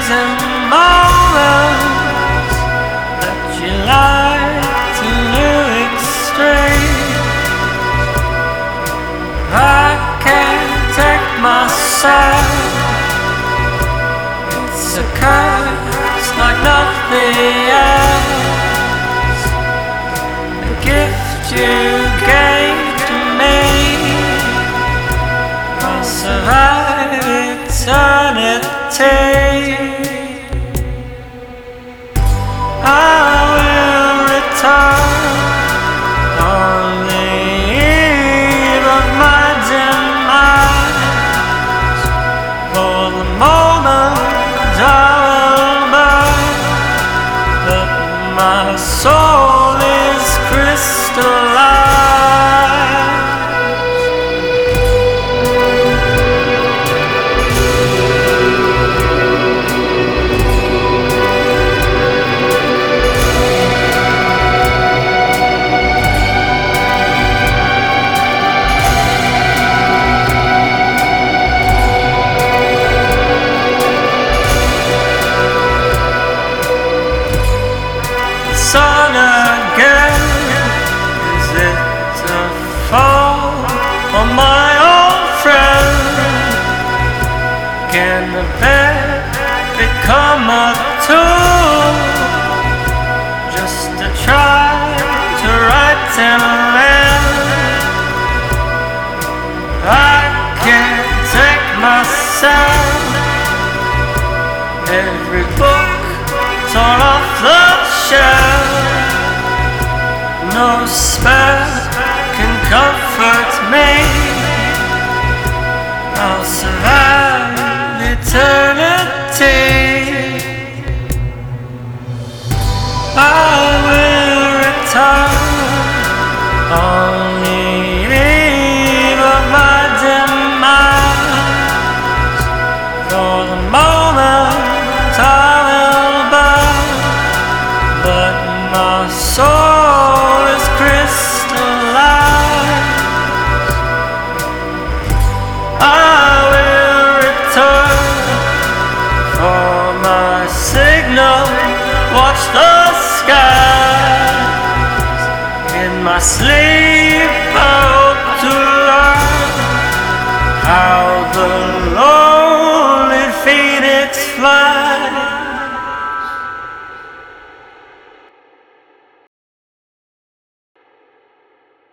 amazing moments that you like to exchange. I can't take myself. It's a curse like nothing else. The gift you gave to me, I'll survive eternity. I will return on the eve of my demise. For the moment I will burn, but my soul is crystallized. Sun again, is it a fall on my old friend? Can the bed become a tool just to try to right and left? I can't take myself. Every book torn off the shelf, no spell can comfort me. I'll survive eternity. I will return on the eve of my demise. For the moment I will burn, but my soul is crystallized. I will return for my signal. Watch the skies. In my sleep I hope to learn how the lonely phoenix flies.